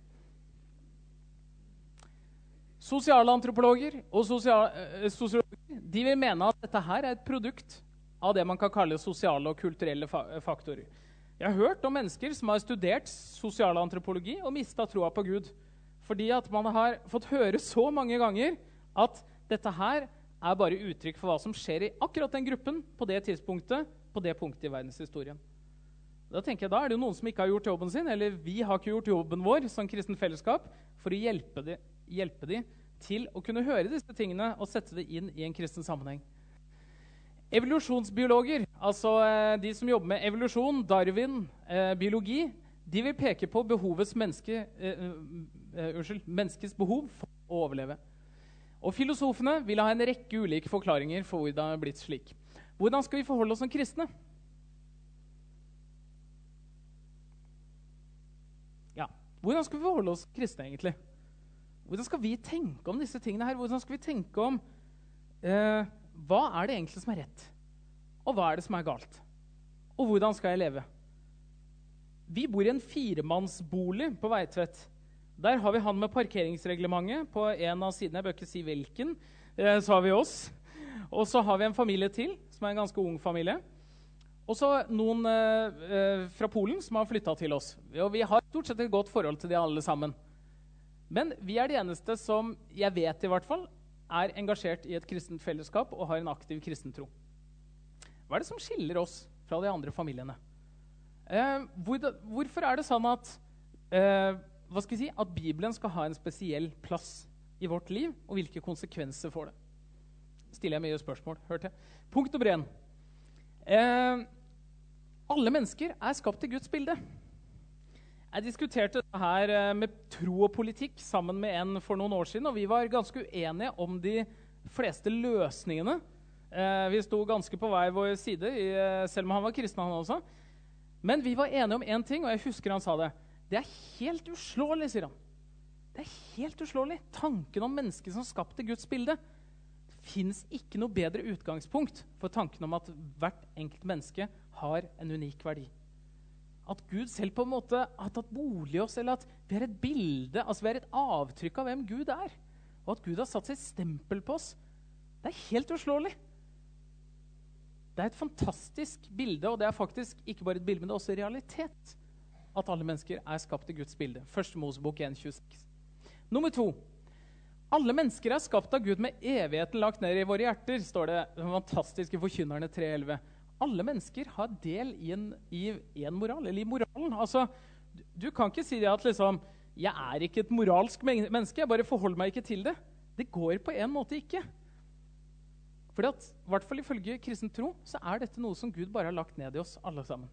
Sosialantropologer og sosiologer de vil mene at dette her er et produkt av det man kan kalle sosiale og kulturelle faktorer. Jeg har hørt om mennesker som har studert sosialantropologi og mistet troa på Gud. Fordi at man har fått høre så mange ganger at dette her er bare uttrykk for hva som skjer i akkurat den gruppen på det tidspunktet, på det punktet i verdenshistorien. Da tenker jeg, da er det jo noen som ikke har gjort jobben sin, eller vi har ikke gjort jobben vår som kristen fellesskap for å hjelpe de til å kunne høre disse tingene og sette det inn i en kristen sammenheng. Evolusjonsbiologer, altså de som jobber med evolusjon, Darwin, biologi, de vil peke på menneskets behov for å overleve. Og filosofene vil ha en rekke ulike forklaringer for hvordan det har blitt slik. Hvordan skal vi forholde oss som kristne? Ja, hvordan skal vi forholde oss som kristne egentlig? Hvordan skal vi tenke om disse tingene her? Hvordan skal vi tenke om hva er det egentlig som er rett? Og hva er det som er galt? Og hvordan skal jeg leve? Vi bor i en 4-mannsbolig på Veitvet. Der har vi han med parkeringsreglementet på en av sidene. Jeg bør ikke si hvilken. Så har vi oss. Og så har vi en familie til, som er en ganske ung familie. Og så noen fra Polen som har flyttet til oss. Og vi har stort sett et godt forhold til de alle sammen. Men vi er de eneste som, jeg vet i hvert fall, er engasjert i et kristent fellesskap og har en aktiv kristentro. Hva er det som skiller oss fra de andre familiene? Hvorfor er det sånn at, at Bibelen skal ha en spesiell plass i vårt liv, og hvilke konsekvenser får det? Stiller jeg mye spørsmål, hørte jeg. Punkt nummer 1. Alle mennesker er skapt i Guds bilde. Jeg diskuterte dette her med tro og politikk sammen med en for noen år siden, og vi var ganske uenige om de fleste løsningene. Vi sto ganske på hver vår side, selv om han var kristen han også. Men vi var enige om en ting, og jeg husker han sa det. Det er helt uslåelig, sier han. Det er helt uslåelig. Tanken om mennesket som skapte Guds bilde. Det finnes ikke noe bedre utgangspunkt for tanken om at hvert enkelt menneske har en unik verdi. At Gud selv på en måte har tatt bolig i oss, eller at vi er et bilde, altså vi er et avtrykk av hvem Gud er, og at Gud har satt sitt stempel på oss. Det er helt uslåelig. Det er et fantastisk bilde, og det er faktisk ikke bare et bilde, men det er også realitet at alle mennesker er skapt i Guds bilde. 1. Mosebok 1,26. Nummer 2. Alle mennesker er skapt av Gud med evigheten lagt ned i våre hjerter, står det i fantastiske Forkynnerne 3,11. Alle mennesker har del i en moral, eller i moralen. Altså, du kan ikke si det at liksom, jeg er ikke et moralsk menneske, jeg bare forholder meg ikke til det. Det går på en måte ikke. Fordi at, i hvert fall ifølge kristen tro, så er dette noe som Gud bare har lagt ned i oss alle sammen.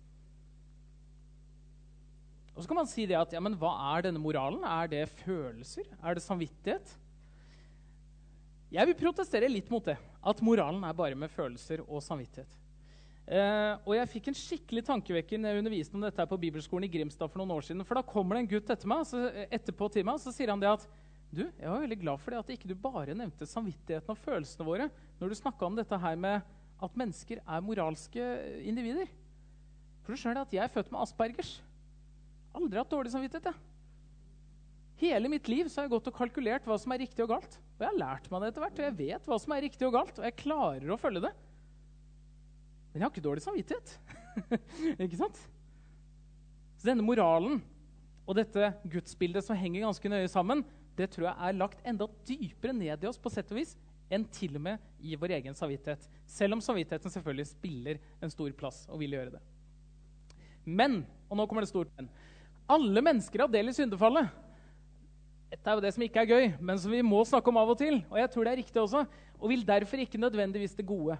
Og så kan man si det at, ja, men hva er denne moralen? Er det følelser? Er det samvittighet? Jeg vil protestere litt mot det, at moralen er bare med følelser og samvittighet. Og jeg fikk en skikkelig tankevekker når jeg underviste om dette her på Bibelskolen i Grimstad for noen år siden, for da kommer det en gutt etter meg, etterpå til meg, så sier han det at du, jeg var veldig glad for det at ikke du bare nevnte samvittigheten og følelsene våre når du snakket om dette her med at mennesker er moralske individer. For du skjønner at jeg er født med Aspergers. Aldri hatt dårlig samvittighet, jeg. Hele mitt liv så har jeg gått og kalkulert hva som er riktig og galt. Og jeg har lært meg det etter hvert, og jeg vet hva som er riktig og galt, og jeg klarer å følge det. Men jeg har ikke dårlig samvittighet. Ikke sant? Så denne moralen og dette gudsbildet som henger ganske nøye sammen, det tror jeg er lagt enda dypere ned i oss på sett og vis enn til og med i vår egen samvittighet. Selv om samvittigheten selvfølgelig spiller en stor plass og vil gjøre det. Men, og nå kommer det stort men, alle mennesker har del i syndefallet. Dette er jo det som ikke er gøy, men som vi må snakke om av og til. Og jeg tror det er riktig også, og vil derfor ikke nødvendigvis det gode.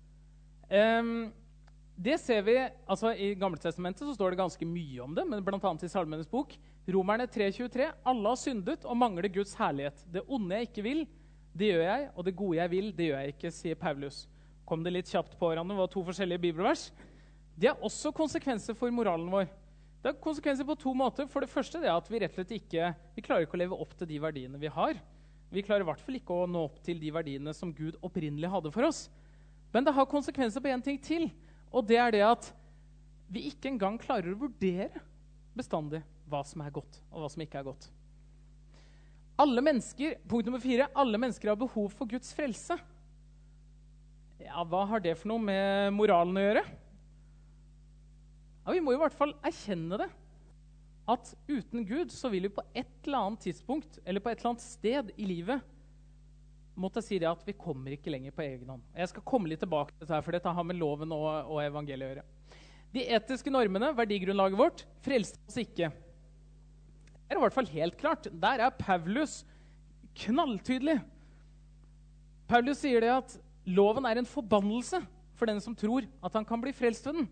Det ser vi, altså i Gamle Testamentet så står det ganske mye om det, men blant annet i Salmenes bok. Romerne 3,23, alle har syndet og mangler Guds herlighet. Det onde jeg ikke vil, det gjør jeg, og det gode jeg vil, det gjør jeg ikke, sier Paulus. Kom det litt kjapt på hverandre, det var 2 forskjellige bibelvers. Det er også konsekvenser for moralen vår. Det er konsekvenser på 2 måter. For det første det er at vi rett og slett ikke, vi klarer ikke å leve opp til de verdiene vi har. Vi klarer i hvert fall ikke å nå opp til de verdiene som Gud opprinnelig hadde for oss. Men det har konsekvenser på en ting til, og det er det at vi ikke engang klarer å vurdere bestandig hva som er godt, og hva som ikke er godt. Alle mennesker, punkt nummer 4, alle mennesker har behov for Guds frelse. Ja, hva har det for noe med moralen å gjøre? Ja, vi må i hvert fall erkjenne det. At uten Gud så vil vi på et eller annet tidspunkt, eller på et eller annet sted i livet, måtte si det at vi kommer ikke lenger på egen hånd. Jeg skal komme litt tilbake til dette, for dette har med loven og evangeliet å gjøre. De etiske normene, verdigrunnlaget vårt, frelser oss ikke. Det er i hvert fall helt klart. Der er Paulus knalltydelig. Paulus sier det at loven er en forbannelse for den som tror at han kan bli frelst ved den.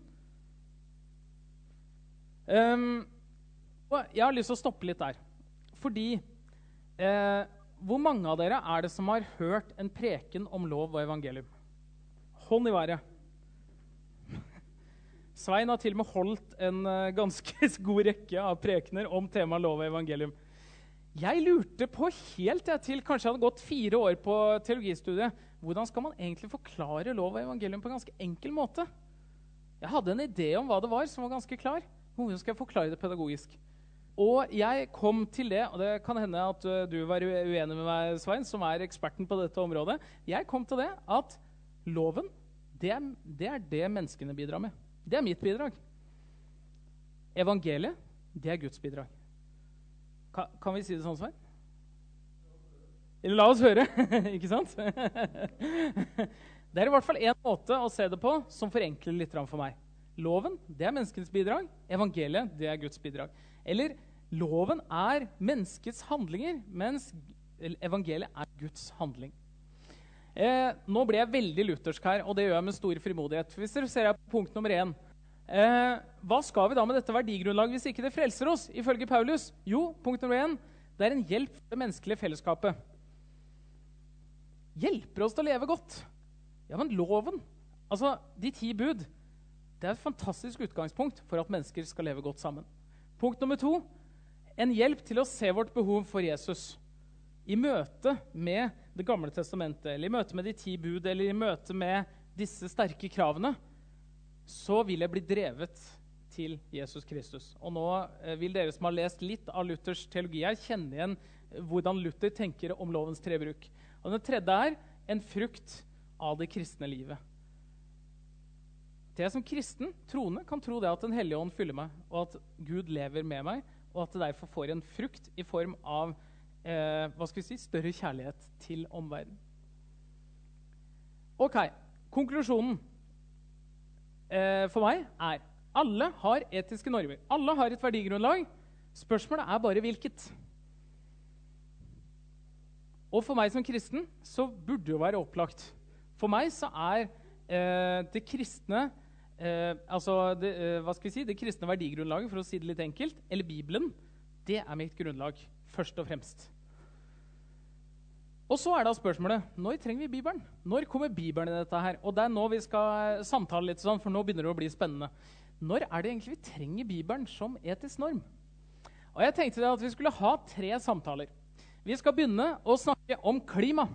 Og jeg har lyst til å stoppe litt der. Fordi hvor mange av dere er det som har hørt en preken om lov og evangelium? Hånd i været. Svein har til og med holdt en ganske god rekke av prekener om temaet lov og evangelium. Jeg lurte på helt til, kanskje jeg hadde gått 4 år på teologistudiet, hvordan skal man egentlig forklare lov og evangelium på en ganske enkel måte? Jeg hadde en idé om hva det var som var ganske klar. Hvordan skal jeg forklare det pedagogisk? Og jeg kom til det, og det kan hende at du var uenig med meg, Svein, som er eksperten på dette området. Jeg kom til det at loven, det er det menneskene bidrar med. Det er mitt bidrag. Evangeliet, det er Guds bidrag. Kan vi si det sånn, Svein? Eller la oss høre, ikke sant? Det er i hvert fall en måte å se det på som forenkler litt for meg. Loven, det er menneskets bidrag. Evangeliet, det er Guds bidrag. Eller, loven er menneskets handlinger, mens evangeliet er Guds handling. Nå ble jeg veldig luthersk her, og det gjør jeg med stor frimodighet. Hvis dere ser her på punkt nummer 1. Hva skal vi da med dette verdigrunnlaget hvis ikke det frelser oss, ifølge Paulus? Jo, punkt nummer 1, det er en hjelp for det menneskelige fellesskapet. Hjelper oss til å leve godt. Ja, men loven, altså de 10 bud, det er et fantastisk utgangspunkt for at mennesker skal leve godt sammen. Punkt nummer 2, en hjelp til å se vårt behov for Jesus. I møte med Det gamle testamentet, eller i møte med de 10 bud, eller i møte med disse sterke kravene, så vil jeg bli drevet til Jesus Kristus. Og nå vil dere som har lest litt av Luthers teologi her, kjenne igjen hvordan Luther tenker om lovens 3 bruk. Og den tredje er en frukt av det kristne livet. Det som kristen, troende, kan tro det at Den hellige ånd fyller meg, og at Gud lever med meg, og at det derfor får en frukt i form av større kjærlighet til omverdenen. Ok, konklusjonen for meg er alle har etiske normer. Alle har et verdigrunnlag. Spørsmålet er bare hvilket. Og for meg som kristen så burde det jo være opplagt. For meg så er det kristne det kristne verdigrunnlaget, for å si det litt enkelt, eller Bibelen, det er mitt grunnlag, først og fremst. Og så er da spørsmålet, når trenger vi Bibelen? Når kommer Bibelen i dette her? Og det er nå vi skal samtale litt sånn, for nå begynner det å bli spennende. Når er det egentlig vi trenger Bibelen som etisk norm? Og jeg tenkte at vi skulle ha 3 samtaler. Vi skal begynne å snakke om klima.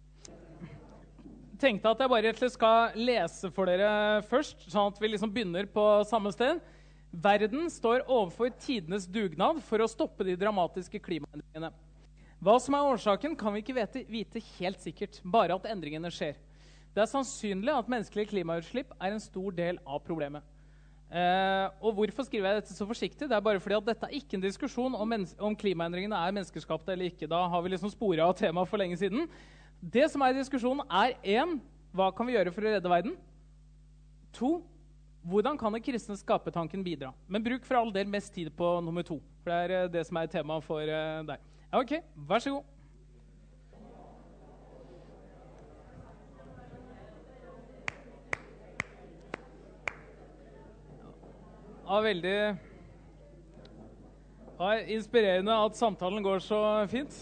Tenkte at jeg bare skal lese for dere først, sånn at vi liksom begynner på samme sted. Verden står overfor tidenes dugnad for å stoppe de dramatiske klimaendringene. Hva som er årsaken kan vi ikke vite helt sikkert, bare at endringene skjer. Det er sannsynlig at menneskelige klimautslipp er en stor del av problemet. Og hvorfor skriver jeg dette så forsiktig? Det er bare fordi at dette er ikke en diskusjon om klimaendringene er menneskeskapte eller ikke. Da har vi liksom sporet av temaet for lenge siden. Det som er i diskusjonen er 1. Hva kan vi gjøre for å redde verden? 2. Hvordan kan den kristne skapertanken bidra? Men bruk for all del mest tid på nummer 2, for det er det som er temaet for deg. Ok, vær så god. Ja, veldig inspirerende at samtalen går så fint.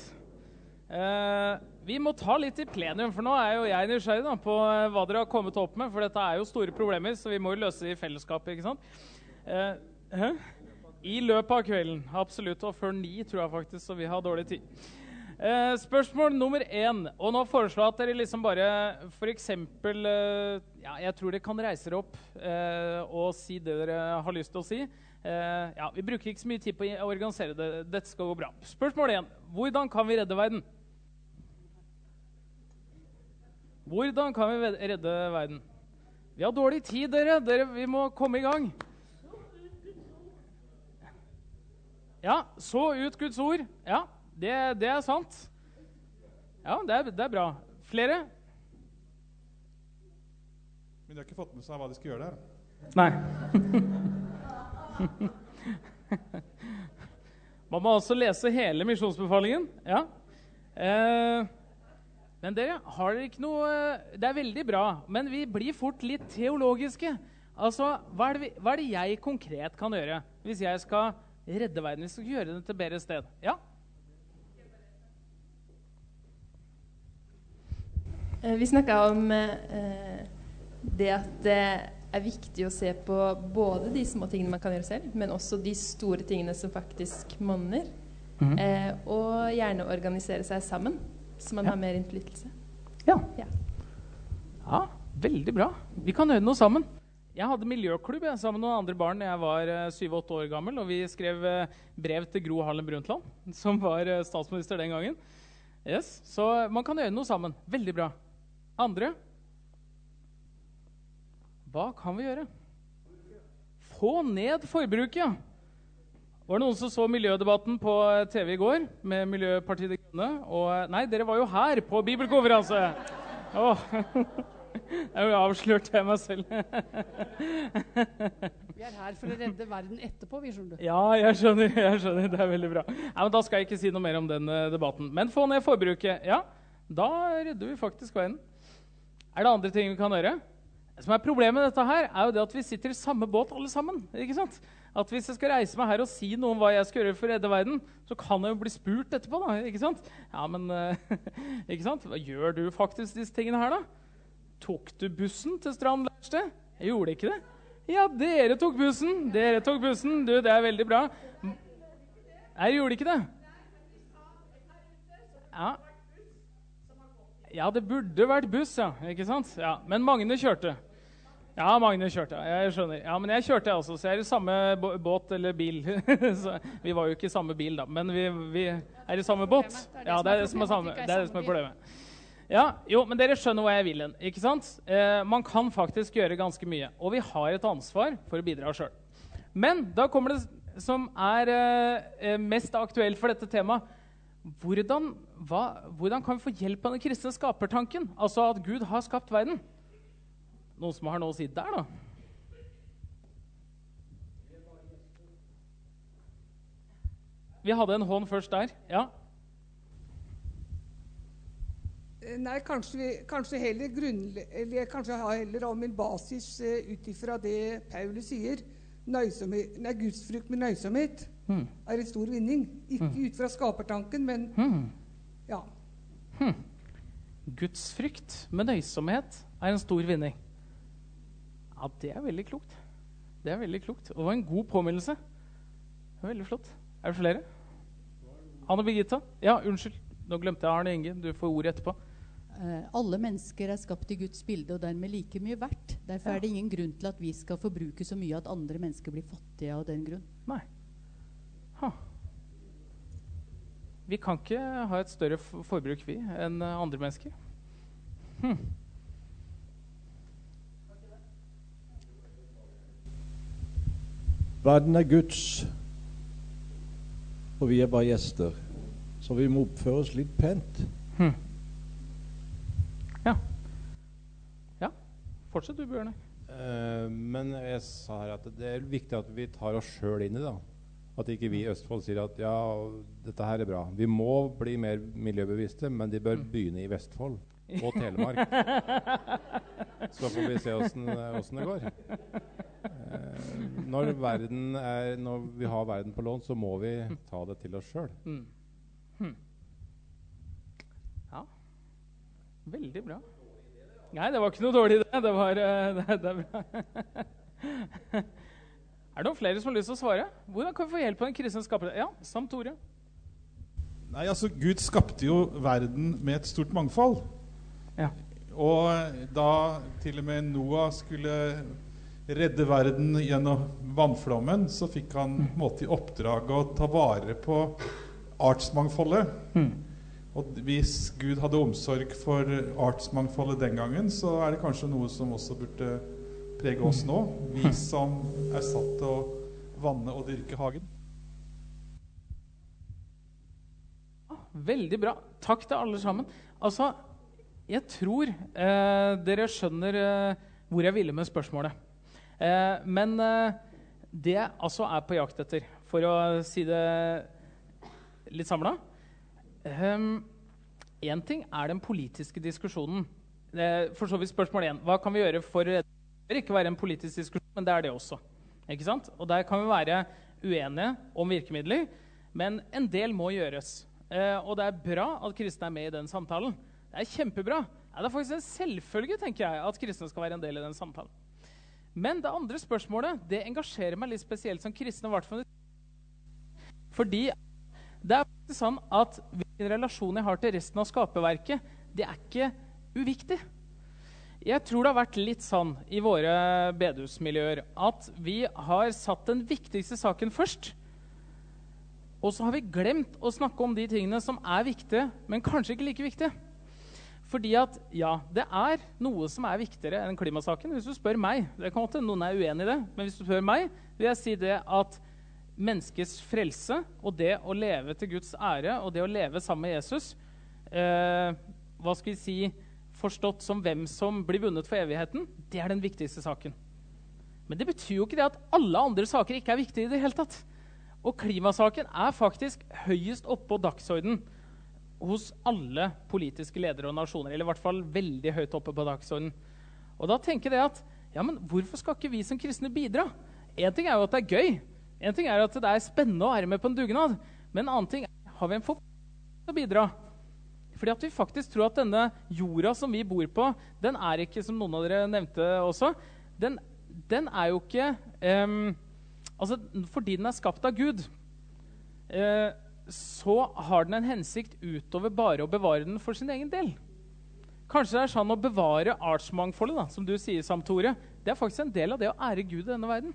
Vi må ta litt i plenum, for nå jo jeg nysgjerrig da, på hva dere har kommet opp med, for dette jo store problemer, så vi må jo løse det i fellesskapet, ikke sant? I løpet av kvelden, absolutt, og før 9 tror jeg faktisk, så vi har dårlig tid. Spørsmål nummer 1, og nå foreslår jeg at dere liksom bare, for eksempel, jeg tror dere kan reise dere opp og si det dere har lyst til å si. Vi bruker ikke så mye tid på å organisere det, dette skal gå bra. Spørsmål 1, hvordan kan vi redde verden? Hvordan kan vi redde verden? Vi har dårlig tid, dere, vi må komme i gang. Ja, så ut Guds ord. Ja, det sant. Ja, det bra. Flere? Men de har ikke fått med seg hva de skal gjøre der. Nei. Man må også lese hele misjonsbefalingen. Ja. Men dere, har dere ikke noe... Det veldig bra, men vi blir fort litt teologiske. Altså, hva det jeg konkret kan gjøre hvis jeg skal redde verden, hvis jeg skal gjøre det til et bedre sted? Ja? Vi snakket om det at det viktig å se på både de små tingene man kan gjøre selv, men også de store tingene som faktisk monner. Og gjerne organisere seg sammen, så man har mer innflytelse. Ja, veldig bra. Vi kan gjøre noe sammen. Jeg hadde miljøklubb sammen med noen andre barn da jeg var 7-8 år gammel, og vi skrev brev til Gro Harlem Brundtland, som var statsminister den gangen. Yes. Så man kan gjøre noe sammen. Veldig bra. Andre? Hva kan vi gjøre? Få ned forbruket, ja. Var det noen som så miljødebatten på TV i går med Miljøpartiet De Grønne? Og nei, dere var jo her på bibelkonferanse. Jeg avslørte jeg meg selv. Vi her for å redde verden etterpå, vi skjønner. Ja, jeg skjønner. Det veldig bra. Ja, men da skal jeg ikke si noe mer om den debatten. Men få ned forbruket. Ja, da redder vi faktisk verden. Det andre ting vi kan gjøre? Det som problemet med dette her, jo det at vi sitter i samme båt alle sammen, ikke sant? At hvis jeg skal reise meg her og si noe om hva jeg skal gjøre for å redde verden, så kan jeg jo bli spurt etterpå, da, ikke sant? Ja, men, ikke sant? Hva gjør du faktisk disse tingene her, da? Tok du bussen til Strand Lærsted? Jeg gjorde ikke det. Ja, dere tok bussen. Du, det veldig bra. Nei, jeg gjorde ikke det. Ja, det burde vært buss, ja, ikke sant? Ja, men Magne kjørte. Ja, Magne kjørte, jeg skjønner. Ja, men jeg kjørte også, så jeg i samme båt eller bil. Så, vi var jo ikke i samme bil da, men vi i samme båt. Ja, det det som er problemet. Ja, jo, men dere skjønner hva jeg vil, ikke sant? Man kan faktisk gjøre ganske mye, og vi har et ansvar for å bidra selv. Men da kommer det som mest aktuelt for dette temaet. Hvordan kan vi få hjelp av den kristne skapertanken? Altså at Gud har skapt verden. Noen som har noe å si der, da? Vi hadde en hånd først der, ja. Nei, kanskje ha heller om en basis ut ifra det Paulus sier. Gudsfrukt med nøysomhet en stor vinning. Ikke ut fra skapertanken, men ja. Gudsfrykt med nøysomhet en stor vinning. Ja, det veldig klokt. Det veldig klokt. Og det var en god påminnelse. Det veldig flott. Det flere? Anne Birgitta? Ja, unnskyld. Nå glemte jeg Arne Inge. Du får ordet etterpå. Alle mennesker skapt i Guds bilde, og dermed like mye verdt. Derfor det ingen grunn til at vi skal forbruke så mye at andre mennesker blir fattige av den grunn. Nei. Vi kan ikke ha et større forbruk vi enn andre mennesker. Verden Guds, og vi bare gjester. Så vi må oppføre oss litt pent. Ja. Fortsett du, Bjørne. Men jeg sa her at det viktig at vi tar oss selv inn i det. At ikke vi i Østfold sier at ja, dette her bra. Vi må bli mer miljøbevisste, men de bør begynne i Vestfold og Telemark. Så får vi se hvordan det går. Når vi har verden på lån, så må vi ta det til oss selv. Ja, veldig bra. Nei, det var ikke noe dårlig idé. Det er bra. Er det noen flere som har lyst til å svare? Hvordan kan vi få hjelp av en kristen skaper? Ja, Sam Tore. Nei, altså Gud skapte jo verden med et stort mangfold. Ja. Og da til og med Noah skulle redde verden gjennom vannflommen, så fikk han på en måte i oppdrag å ta vare på artsmangfoldet. Og hvis Gud hadde omsorg for artsmangfoldet den gangen, så er det kanskje noe som også burde prege oss nå, vi som er satt til å vanne og dyrke hagen. Veldig bra. Takk til alle sammen. Altså, jeg tror dere skjønner hvor jeg ville med spørsmålet. Men det jeg altså er på jakt etter, for å si det litt samlet, en ting er den politiske diskusjonen. For så vidt spørsmål 1. Hva kan vi gjøre for å ikke være en politisk diskusjon, men det er det også. Ikke sant? Og der kan vi være uenige om virkemidler, men en del må gjøres. Og det er bra at kristne er med i den samtalen. Det er kjempebra. Ja, det er faktisk en selvfølge, tenker jeg, at kristne skal være en del i den samtalen. Men det andre spørsmålet, det engasjerer meg litt spesielt som kristne, fordi det er faktisk sånn at hvilken relasjon jeg har til resten av skaperverket, det er ikke uviktig. Jeg tror det har vært litt sånn i våre bedehusmiljøer at vi har satt den viktigste saken først, og så har vi glemt å snakke om de tingene som er viktige, men kanskje ikke like viktige. Fordi at, ja, det er noe som er viktigere enn klimasaken. Hvis du spør meg, det kan hende noen er uenig i det, men hvis du spør meg, vil jeg si det at menneskets frelse og det å leve til Guds ære og det å leve sammen med Jesus, hva skal vi si, forstått som hvem som blir vunnet for evigheten, det er den viktigste saken. Men det betyr jo ikke det at alle andre saker ikke er viktige i det hele tatt. Og klimasaken er faktisk høyest oppe på dagsordenen hos alle politiske ledere og nasjoner, eller i hvert fall veldig høyt oppe på dagsordenen. Og da tenker jeg at, ja, men hvorfor skal ikke vi som kristne bidra? En ting er jo at det er gøy. En ting er at det er spennende å være med på en dugnad. Men en annen ting er, har vi en forpliktelse til å bidra? Fordi at vi faktisk tror at denne jorda som vi bor på, den er ikke, som noen av dere nevnte også, den er jo ikke, altså fordi den er skapt av Gud, så har den en hensikt utover bare å bevare den for sin egen del. Kanskje det er sånn å bevare artsmangfoldet, da, som du sier, Sam Tore. Det er faktisk en del av det å ære Gud i denne verden.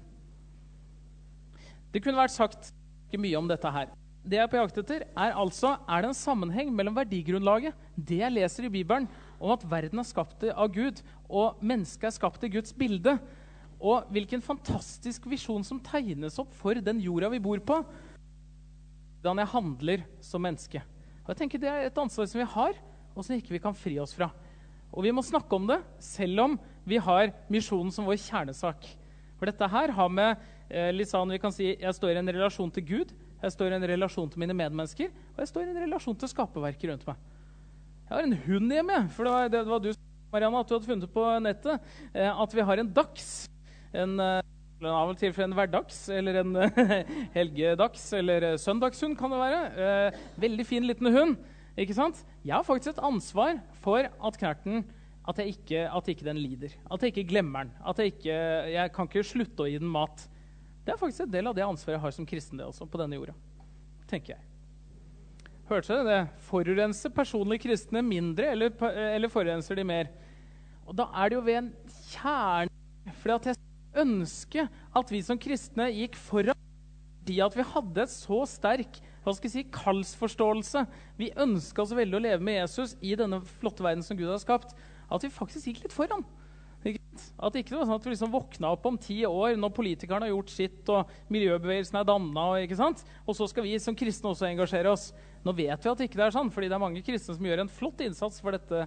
Det kunne vært sagt ikke mye om dette her. Det jeg er på jakt etter er det en sammenheng mellom verdigrunnlaget, det jeg leser i Bibelen, om at verden er skapt av Gud, og mennesket er skapt i Guds bilde, og hvilken fantastisk visjon som tegnes opp for den jorda vi bor på, hvordan jeg handler som menneske. Og jeg tenker det er et ansvar som vi har, og som ikke vi kan fri oss fra. Og vi må snakke om det, selv om vi har misjonen som vår kjernesak. For dette her har med litt sånn, vi kan si, jeg står i en relasjon til Gud, jeg står i en relasjon til mine medmennesker, og jeg står i en relasjon til skaperverket rundt meg. Jeg har en hund hjemme, for det var du, Marianne, at du hadde funnet på nettet, at vi har en dags, en av og til for en hverdags, eller en helgedags, eller søndagshund kan det være. Veldig fin liten hund, ikke sant? Jeg har faktisk et ansvar for at knerten, at ikke den lider, at jeg ikke glemmer den, jeg kan ikke slutte å gi den mat. Det er faktisk en del av det ansvaret jeg har som kristen det også, på denne jorda, tenker jeg. Hørte dere det? Forurenser personlige kristne mindre, eller forurenser de mer? Og da er det jo ved en kjerne, fordi at jeg ønsker at vi som kristne gikk foran, fordi at vi hadde et så sterk, kallsforståelse. Vi ønsket så veldig å leve med Jesus i denne flotte verden som Gud har skapt, at vi faktisk gikk litt foran. At det ikke var sånn at vi liksom våkna opp om 10 år når politikerne har gjort sitt, og miljøbevegelsen er dannet, ikke sant? Og så skal vi som kristne også engasjere oss. Nå vet vi at det ikke er sånn, fordi det er mange kristne som gjør en flott innsats for dette.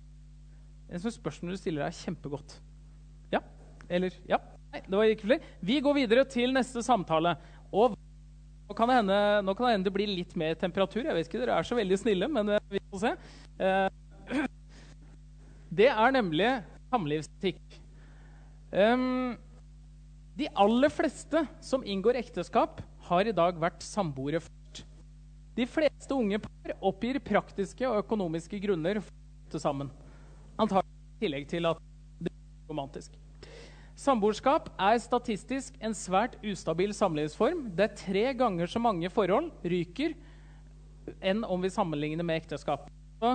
En sånn spørsmål du stiller er kjempegodt. Ja? Eller? Ja? Nei, det var ikke flere. Vi går videre til neste samtale. Og Nå kan det hende det blir litt mer temperatur. Jeg vet ikke, dere så veldig snille, men vi får se. Det nemlig samlivsetikk. De aller fleste som inngår ekteskap har i dag vært samboere først. De fleste unge par oppgir praktiske og økonomiske grunner for å flytte sammen. Antagelig i tillegg til at det er romantisk. Samboerskap statistisk en svært ustabil samlivsform. Det 3 ganger så mange forhold ryker enn om vi sammenligner med ekteskap. Så,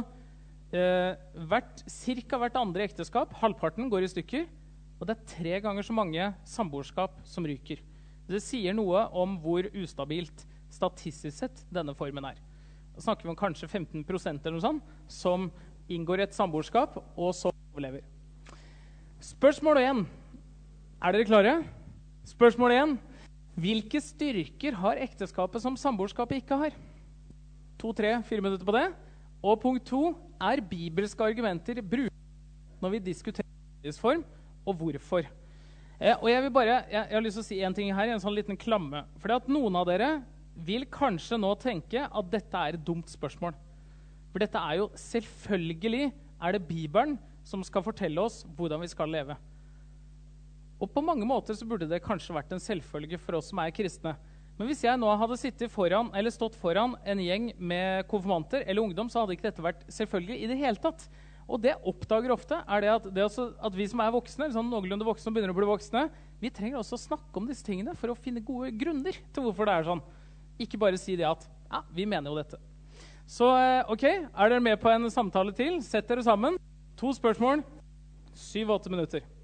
cirka hvert andre ekteskap, halvparten går i stykker, og det 3 ganger så mange samboerskap som ryker. Det sier noe om hvor ustabilt statistisk sett denne formen Da snakker vi om kanskje 15% eller noe sånt, som inngår et samboerskap, og så overlever. Spørsmål 1. Dere klare? Spørsmål 1. Hvilke styrker har ekteskapet som samboerskapet ikke har? 2, 3, 4 minutter på det. Og punkt 2. Bibelske argumenter brukt når vi diskuterer samlivsform, og hvorfor? Og jeg har lyst til å si en ting her, en sånn liten klamme. Fordi at noen av dere vil kanskje nå tenke at dette et dumt spørsmål. For dette jo selvfølgelig det Bibelen som skal fortelle oss hvordan vi skal leve. Og på mange måter så burde det kanskje vært en selvfølge for oss som kristne. Men hvis jeg nå hadde stått foran en gjeng med konfirmanter eller ungdom, så hadde ikke dette vært selvfølgelig i det hele tatt. Og det jeg oppdager ofte at vi som voksne, sånn noenlunde voksne som begynner å bli voksne, vi trenger også å snakke om disse tingene for å finne gode grunner til hvorfor det sånn. Ikke bare si det at, ja, vi mener jo dette. Så, ok, dere med på en samtale til? Sett dere sammen. 2 spørsmål, 7-8 minutter.